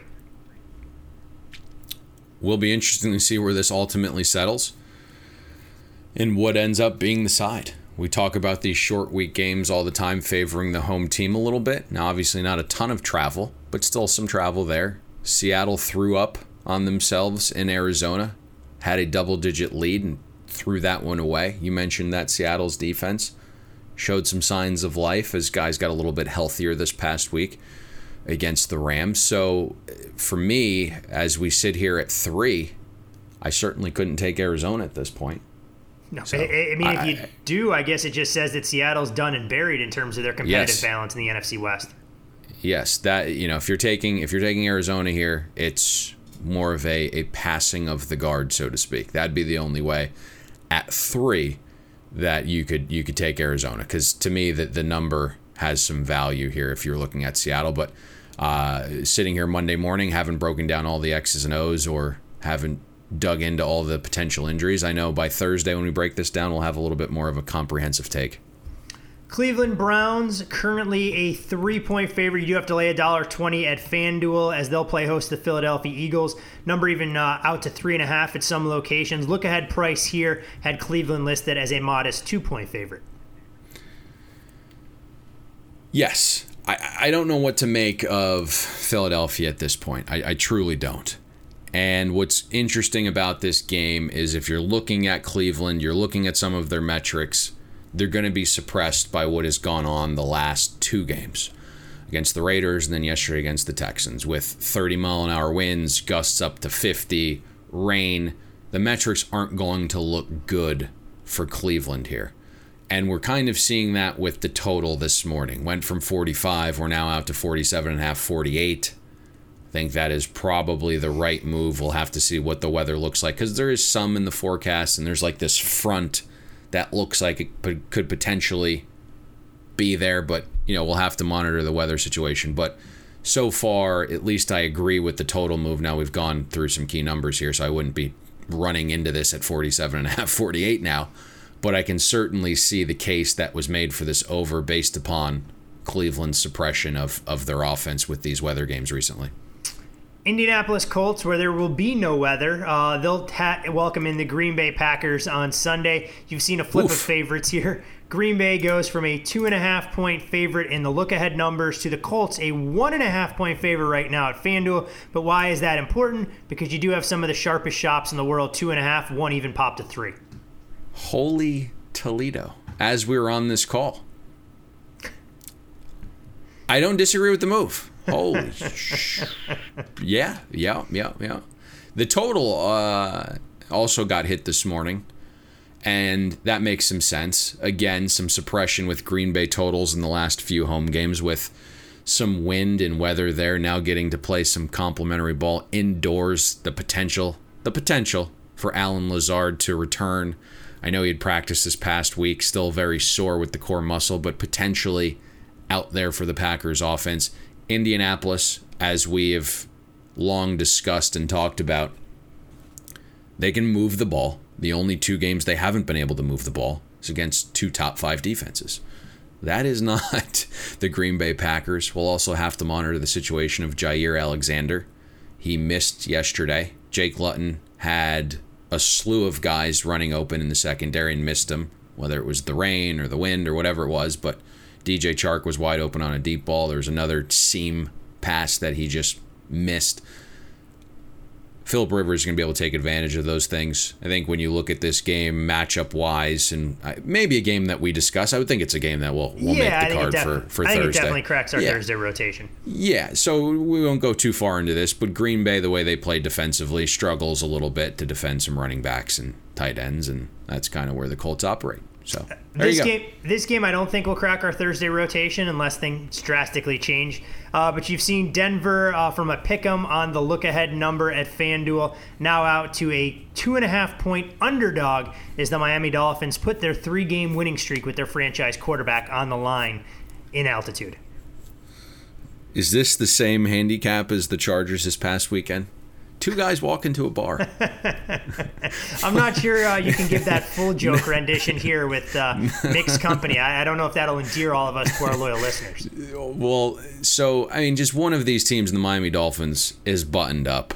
Will be interesting to see where this ultimately settles and what ends up being the side. We talk about these short week games all the time, favoring the home team a little bit. Now, obviously not a ton of travel, but still some travel there. Seattle threw up on themselves in Arizona, had a double-digit lead and threw that one away. You mentioned that Seattle's defense showed some signs of life as guys got a little bit healthier this past week against the Rams. So for me, as we sit here at three, I certainly couldn't take Arizona at this point. No, So, I, I mean, if I- you do, I guess it just says that Seattle's done and buried in terms of their competitive Yes. balance in the N F C West. Yes, that you know, if you're taking if you're taking Arizona here, it's more of a, a passing of the guard, so to speak. That'd be the only way at three that you could you could take Arizona, because to me the, the number has some value here if you're looking at Seattle. But uh, sitting here Monday morning, haven't broken down all the X's and O's or haven't dug into all the potential injuries. I know by Thursday when we break this down, we'll have a little bit more of a comprehensive take. Cleveland Browns, currently a three-point favorite. You do have to lay one dollar twenty at FanDuel as they'll play host to the Philadelphia Eagles. Number even uh, out to three and a half at some locations. Look-ahead price here had Cleveland listed as a modest two-point favorite. Yes. I, I don't know what to make of Philadelphia at this point. I, I truly don't. And what's interesting about this game is if you're looking at Cleveland, you're looking at some of their metrics, they're going to be suppressed by what has gone on the last two games against the Raiders and then yesterday against the Texans with thirty mile an hour winds, gusts up to fifty, rain. The metrics aren't going to look good for Cleveland here. And we're kind of seeing that with the total this morning. Went from forty-five, we're now out to forty-seven and a half, forty-eight. I think that is probably the right move. We'll have to see what the weather looks like because there is some in the forecast and there's like this front that looks like it could potentially be there, but you know, we'll have to monitor the weather situation. But so far, at least I agree with the total move. Now we've gone through some key numbers here, so I wouldn't be running into this at forty-seven and a half, forty-eight now. But I can certainly see the case that was made for this over based upon Cleveland's suppression of, of their offense with these weather games recently. Indianapolis Colts, where there will be no weather. Uh, they'll ta- welcome in the Green Bay Packers on Sunday. You've seen a flip Oof. of favorites here. Green Bay goes from a two and a half point favorite in the look-ahead numbers to the Colts, a one and a half point favorite right now at FanDuel. But why is that important? Because you do have some of the sharpest shops in the world, two and a half, one even popped to three. Holy Toledo. As we were on this call, I don't disagree with the move. Holy sh- yeah, yeah, yeah, yeah. The total uh, also got hit this morning, and that makes some sense. Again, some suppression with Green Bay totals in the last few home games with some wind and weather there. Now getting to play some complimentary ball indoors. The potential, the potential for Alan Lazard to return. I know he had practiced this past week, still very sore with the core muscle, but potentially out there for the Packers offense. Indianapolis, as we have long discussed and talked about, they can move the ball. The only two games they haven't been able to move the ball is against two top five defenses. That is not the Green Bay Packers. We'll also have to monitor the situation of Jair Alexander. He missed yesterday. Jake Luton had a slew of guys running open in the secondary and missed him, whether it was the rain or the wind or whatever it was, but D J Chark was wide open on a deep ball. There was another seam pass that he just missed. Phillip Rivers is going to be able to take advantage of those things. I think when you look at this game matchup-wise, and maybe a game that we discuss, I would think it's a game that will will yeah, make the card for, for I Thursday. think it definitely cracks our yeah. Thursday rotation. Yeah, so we won't go too far into this, but Green Bay, the way they play defensively, struggles a little bit to defend some running backs and tight ends, and that's kind of where the Colts operate. So there this you go. game, this game, I don't think will crack our Thursday rotation unless things drastically change. Uh, but you've seen Denver uh, from a pick'em on the look-ahead number at FanDuel, now out to a two and a half point underdog as the Miami Dolphins put their three-game winning streak with their franchise quarterback on the line in altitude. Is this the same handicap as the Chargers this past weekend? Two guys walk into a bar. I'm not sure uh, you can give that full joke rendition here with uh, mixed company. I, I don't know if that'll endear all of us to our loyal listeners. Well, so, I mean, just one of these teams in the Miami Dolphins is buttoned up.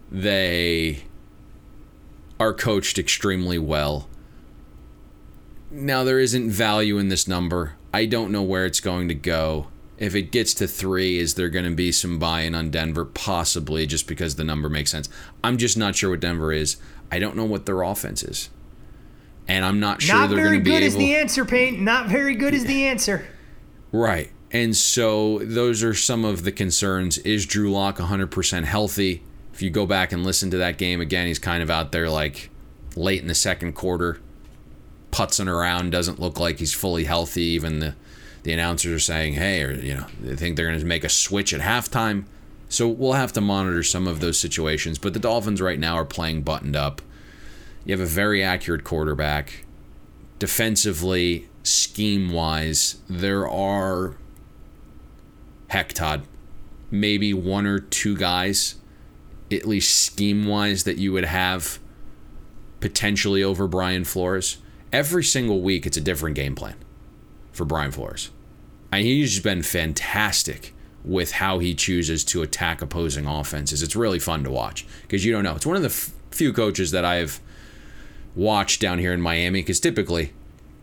They are coached extremely well. Now, there isn't value in this number. I don't know where it's going to go. If it gets to three, is there going to be some buy-in on Denver? Possibly, just because the number makes sense. I'm just not sure what Denver is. I don't know what their offense is. And I'm not sure not they're going to be able... Not very good is the answer, Payne. Not very good is the answer. Right. And so those are some of the concerns. Is Drew Lock one hundred percent healthy? If you go back and listen to that game again, he's kind of out there like late in the second quarter, putzing around, doesn't look like he's fully healthy. Even the, the announcers are saying, hey, or, you know, they think they're going to make a switch at halftime. So we'll have to monitor some of those situations. But the Dolphins right now are playing buttoned up. You have a very accurate quarterback. Defensively, scheme-wise, there are, heck, Todd, maybe one or two guys, at least scheme-wise, that you would have potentially over Brian Flores. Every single week, it's a different game plan for Brian Flores. And he's been fantastic with how he chooses to attack opposing offenses. It's really fun to watch because you don't know. It's one of the f- few coaches that I've watched down here in Miami, because typically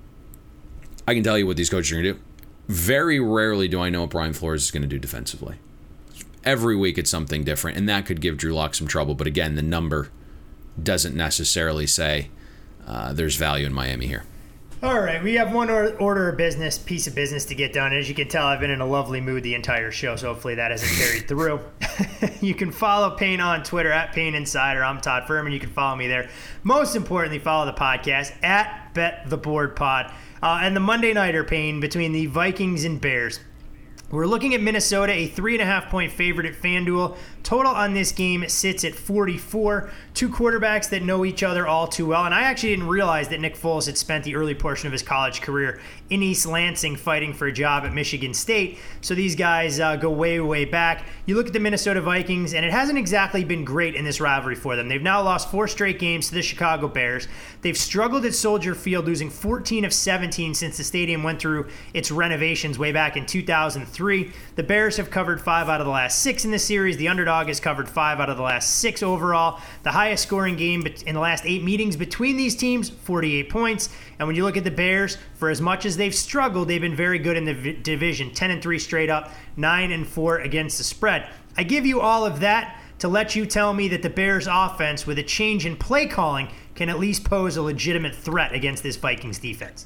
I can tell you what these coaches are going to do. Very rarely do I know what Brian Flores is going to do defensively. Every week it's something different, and that could give Drew Lock some trouble. But again, the number doesn't necessarily say uh, there's value in Miami here. All right, we have one or- order of business, piece of business to get done. As you can tell, I've been in a lovely mood the entire show, so hopefully that hasn't carried through. You can follow Payne on Twitter at Payne Insider. I'm Todd Furman. You can follow me there. Most importantly, follow the podcast at Bet the Board Pod. Uh, and the Monday Nighter, Payne, between the Vikings and Bears. We're looking at Minnesota, a three and a half point favorite at FanDuel. Total on this game sits at forty-four. Two quarterbacks that know each other all too well. And I actually didn't realize that Nick Foles had spent the early portion of his college career in East Lansing fighting for a job at Michigan State. So these guys uh, go way, way back. You look at the Minnesota Vikings, and it hasn't exactly been great in this rivalry for them. They've now lost four straight games to the Chicago Bears. They've struggled at Soldier Field, losing fourteen of seventeen since the stadium went through its renovations way back in two thousand three. The Bears have covered five out of the last six in this series. The underdog has covered five out of the last six overall. The highest scoring game in the last eight meetings between these teams, forty-eight points. And when you look at the Bears, for as much as they've struggled, they've been very good in the v- division. ten and three straight up, nine and four against the spread. I give you all of that to let you tell me that the Bears offense, with a change in play calling, can at least pose a legitimate threat against this Vikings defense.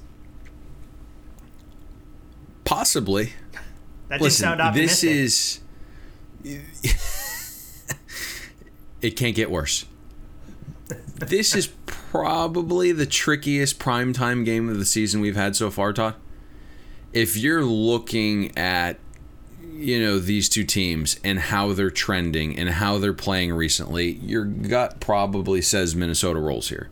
Possibly. That Listen, didn't sound optimistic. This is... It can't get worse. This is probably the trickiest primetime game of the season we've had so far, Todd. If you're looking at, you know, these two teams and how they're trending and how they're playing recently, your gut probably says Minnesota rolls here.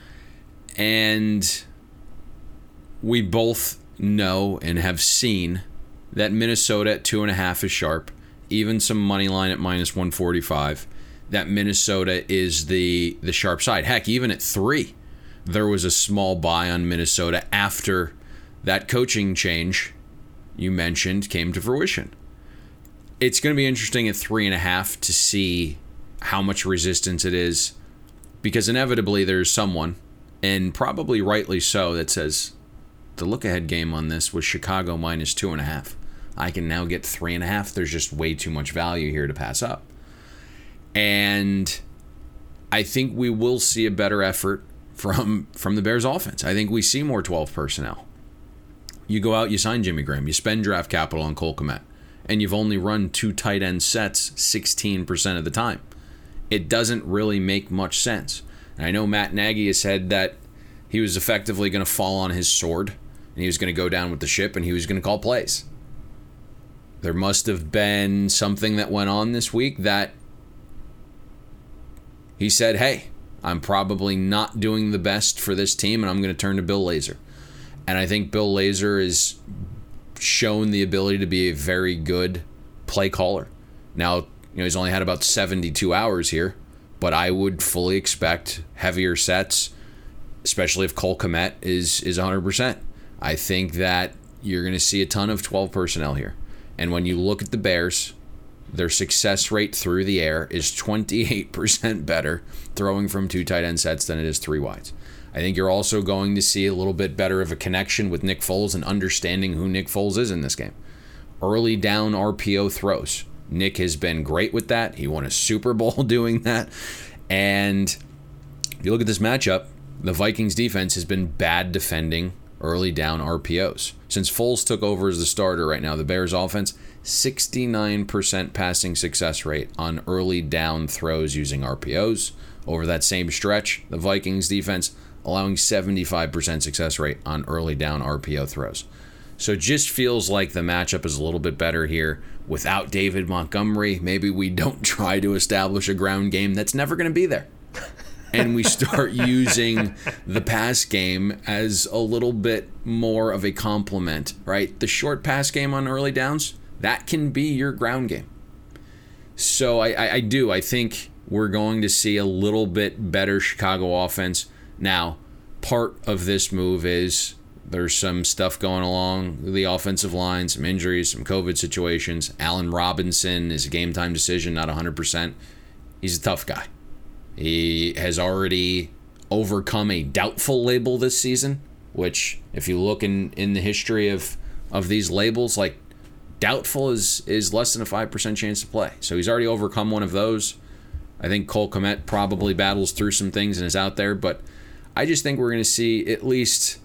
And we both know and have seen that Minnesota at two and a half is sharp. Even some money line at minus one forty-five. That Minnesota is the the sharp side. Heck, even at three, there was a small buy on Minnesota after that coaching change you mentioned came to fruition. It's going to be interesting at three and a half to see how much resistance it is, because inevitably there's someone, and probably rightly so, that says the look-ahead game on this was Chicago minus two and a half. I can now get three and a half. There's just way too much value here to pass up. And I think we will see a better effort from from the Bears offense. I think we see more twelve personnel. You go out, you sign Jimmy Graham, you spend draft capital on Cole Kmet, and you've only run two tight end sets sixteen percent of the time. It doesn't really make much sense. And I know Matt Nagy has said that he was effectively going to fall on his sword, and he was going to go down with the ship, and he was going to call plays. There must have been something that went on this week that he said, hey, I'm probably not doing the best for this team, and I'm going to turn to Bill Lazor. And I think Bill Lazor has shown the ability to be a very good play caller. Now, you know, he's only had about seventy-two hours here, but I would fully expect heavier sets, especially if Cole Kmet is, is one hundred percent. I think that you're going to see a ton of twelve personnel here. And when you look at the Bears, their success rate through the air is twenty-eight percent better throwing from two tight end sets than it is three wides. I think you're also going to see a little bit better of a connection with Nick Foles and understanding who Nick Foles is in this game. Early down R P O throws. Nick has been great with that. He won a Super Bowl doing that. And if you look at this matchup, the Vikings defense has been bad defending early down R P Os. Since Foles took over as the starter right now, the Bears offense, sixty-nine percent passing success rate on early down throws using R P Os. Over that same stretch, the Vikings defense allowing seventy-five percent success rate on early down R P O throws. So it just feels like the matchup is a little bit better here. Without David Montgomery, maybe we don't try to establish a ground game that's never going to be there. And we start using the pass game as a little bit more of a complement, right? The short pass game on early downs, that can be your ground game. So I, I, I do. I think we're going to see a little bit better Chicago offense. Now, part of this move is there's some stuff going along the offensive line, some injuries, some COVID situations. Allen Robinson is a game-time decision, not one hundred percent. He's a tough guy. He has already overcome a doubtful label this season, which if you look in, in the history of, of these labels, like doubtful is, is less than a five percent chance to play. So he's already overcome one of those. I think Cole Kmet probably battles through some things and is out there, but I just think we're going to see at least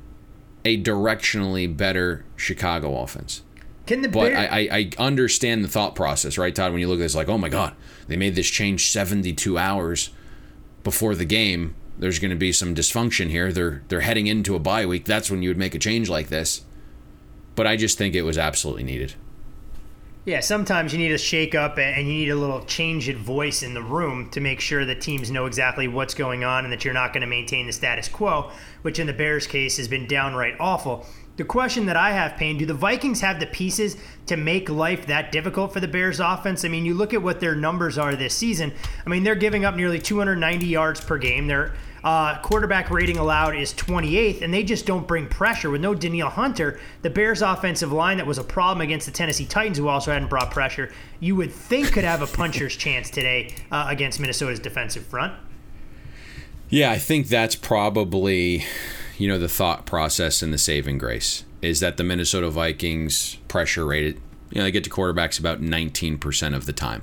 a directionally better Chicago offense. Can the but Bears- I, I, I understand the thought process, right, Todd? When you look at this, like, oh my God, they made this change seventy-two hours before the game. There's going to be some dysfunction here. They're they're heading into a bye week. That's when you would make a change like this. But I just think it was absolutely needed. Yeah, sometimes you need a shake-up and you need a little change in voice in the room to make sure that teams know exactly what's going on and that you're not going to maintain the status quo, which in the Bears' case has been downright awful. The question that I have, Payne, do the Vikings have the pieces to make life that difficult for the Bears offense? I mean, you look at what their numbers are this season. I mean, they're giving up nearly two hundred ninety yards per game. Their uh, quarterback rating allowed is twenty-eighth, and they just don't bring pressure. With no Danielle Hunter, the Bears offensive line that was a problem against the Tennessee Titans, who also hadn't brought pressure, you would think could have a puncher's chance today uh, against Minnesota's defensive front. Yeah, I think that's probably, you know, the thought process and the saving grace is that the Minnesota Vikings pressure rated, you know, they get to quarterbacks about nineteen percent of the time.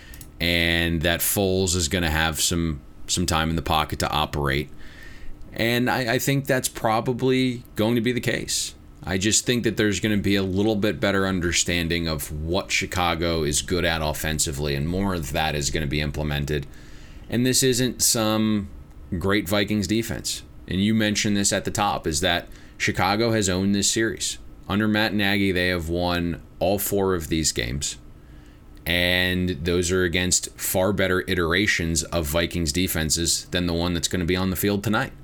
And that Foles is going to have some some time in the pocket to operate. And I, I think that's probably going to be the case. I just think that there's going to be a little bit better understanding of what Chicago is good at offensively, and more of that is going to be implemented. And this isn't some great Vikings defense. And you mentioned this at the top, is that Chicago has owned this series. Under Matt Nagy, they have won all four of these games. And those are against far better iterations of Vikings defenses than the one that's going to be on the field tonight.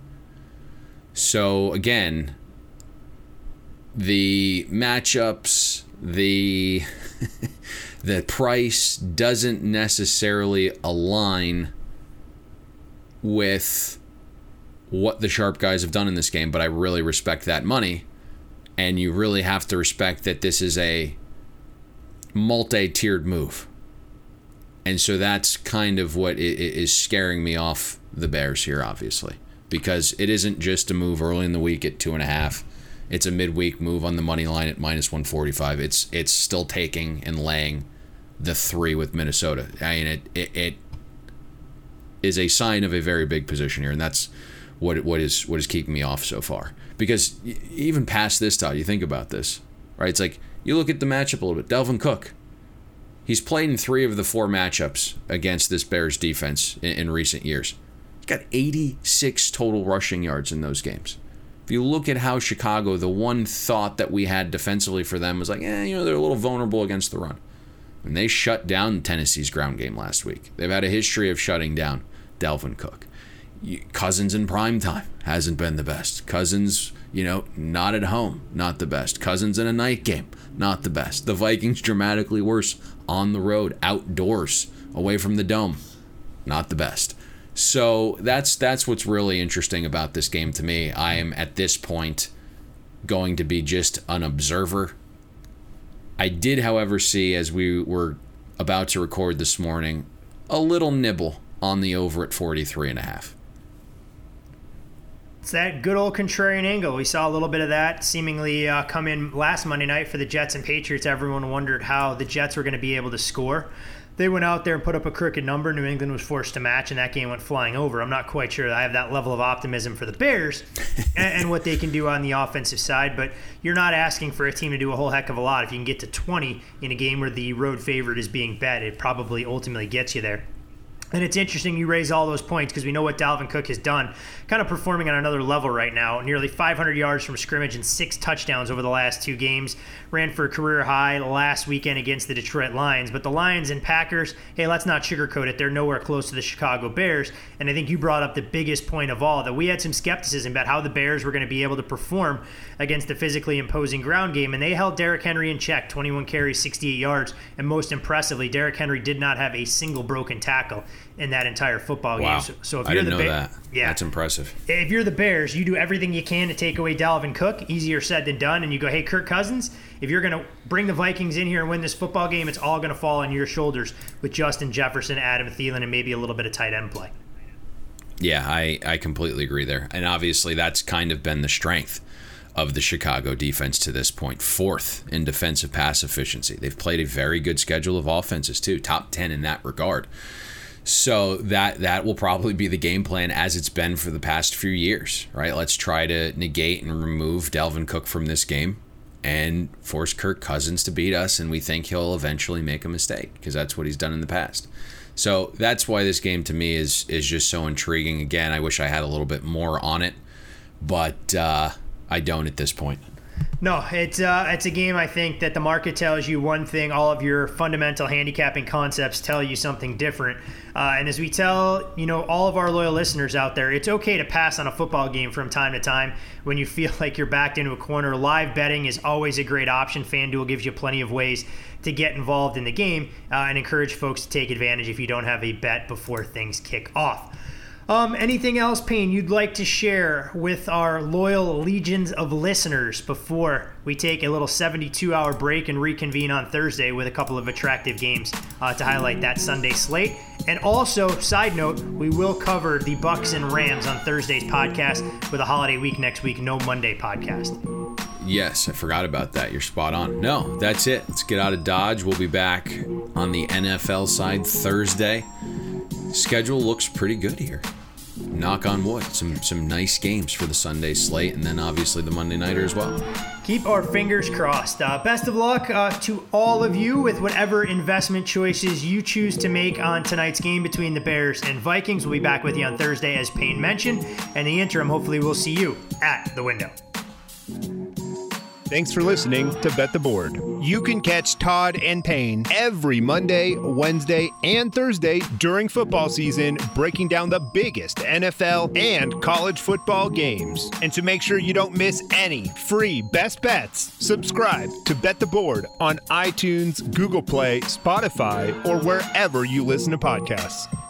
So, again, the matchups, the, the price doesn't necessarily align with what the sharp guys have done in this game, but I really respect that money. And you really have to respect that this is a multi-tiered move. And so that's kind of what is scaring me off the Bears here, obviously, because it isn't just a move early in the week at two and a half. It's a midweek move on the money line at minus one forty-five. It's it's still taking and laying the three with Minnesota. I mean, it it, it is a sign of a very big position here, and that's what what is what is keeping me off so far. Because even past this, Todd, you think about this, right? It's like you look at the matchup a little bit. Delvin Cook, he's played in three of the four matchups against this Bears defense in, in recent years. He's got eighty-six total rushing yards in those games. If you look at how Chicago, the one thought that we had defensively for them was like, eh, you know, they're a little vulnerable against the run. And they shut down Tennessee's ground game last week. They've had a history of shutting down Delvin Cook. Cousins in prime time hasn't been the best. Cousins, you know, not at home, not the best. Cousins in a night game, not the best. The Vikings dramatically worse on the road, outdoors, away from the dome, not the best. So that's that's what's really interesting about this game to me. I am at this point going to be just an observer. I did, however, see, as we were about to record this morning, a little nibble on the over at forty-three and a half. It's that good old contrarian angle. We saw a little bit of that seemingly uh, come in last Monday night for the Jets and Patriots. Everyone wondered how the Jets were going to be able to score. They went out there and put up a crooked number. New England was forced to match, and that game went flying over. I'm not quite sure I have that level of optimism for the Bears and, and what they can do on the offensive side, but you're not asking for a team to do a whole heck of a lot. If you can get to twenty in a game where the road favorite is being bet, it probably ultimately gets you there. And it's interesting you raise all those points because we know what Dalvin Cook has done, kind of performing on another level right now. Nearly five hundred yards from scrimmage and six touchdowns over the last two games. Ran for a career high last weekend against the Detroit Lions. But the Lions and Packers, hey, let's not sugarcoat it. They're nowhere close to the Chicago Bears. And I think you brought up the biggest point of all, that we had some skepticism about how the Bears were going to be able to perform against the physically imposing ground game. And they held Derrick Henry in check, twenty-one carries, sixty-eight yards. And most impressively, Derrick Henry did not have a single broken tackle in that entire football wow. game. So, so if I you're didn't the know ba- that. Yeah. That's impressive. If you're the Bears, you do everything you can to take away Dalvin Cook. Easier said than done. And you go, hey, Kirk Cousins, if you're going to bring the Vikings in here and win this football game, it's all going to fall on your shoulders with Justin Jefferson, Adam Thielen, and maybe a little bit of tight end play. Yeah, I, I completely agree there. And obviously that's kind of been the strength of the Chicago defense to this point. Fourth in defensive pass efficiency. They've played a very good schedule of offenses too. Top ten in that regard. So that that will probably be the game plan as it's been for the past few years, right? Let's try to negate and remove Dalvin Cook from this game and force Kirk Cousins to beat us, and we think he'll eventually make a mistake because that's what he's done in the past. So that's why this game to me is is just so intriguing. Again, I wish I had a little bit more on it, but uh, I don't at this point. No, it's uh, it's a game I think that the market tells you one thing, all of your fundamental handicapping concepts tell you something different. Uh, and as we tell, you know, all of our loyal listeners out there, it's okay to pass on a football game from time to time when you feel like you're backed into a corner. Live betting is always a great option. FanDuel gives you plenty of ways to get involved in the game uh, and encourage folks to take advantage if you don't have a bet before things kick off. Um, anything else, Payne, you'd like to share with our loyal legions of listeners before we take a little seventy-two hour break and reconvene on Thursday with a couple of attractive games uh, to highlight that Sunday slate? And also, side note, we will cover the Bucks and Rams on Thursday's podcast with a holiday week next week, no Monday podcast. Yes, I forgot about that. You're spot on. No, that's it. Let's get out of Dodge. We'll be back on the N F L side Thursday. Schedule looks pretty good here. Knock on wood. Some some nice games for the Sunday slate, and then obviously the Monday nighter as well. Keep our fingers crossed. Uh, best of luck uh, to all of you with whatever investment choices you choose to make on tonight's game between the Bears and Vikings. We'll be back with you on Thursday, as Payne mentioned. And the interim, hopefully we'll see you at the window. Thanks for listening to Bet the Board. You can catch Todd and Payne every Monday, Wednesday, and Thursday during football season, breaking down the biggest N F L and college football games. And to make sure you don't miss any free best bets, subscribe to Bet the Board on iTunes, Google Play, Spotify, or wherever you listen to podcasts.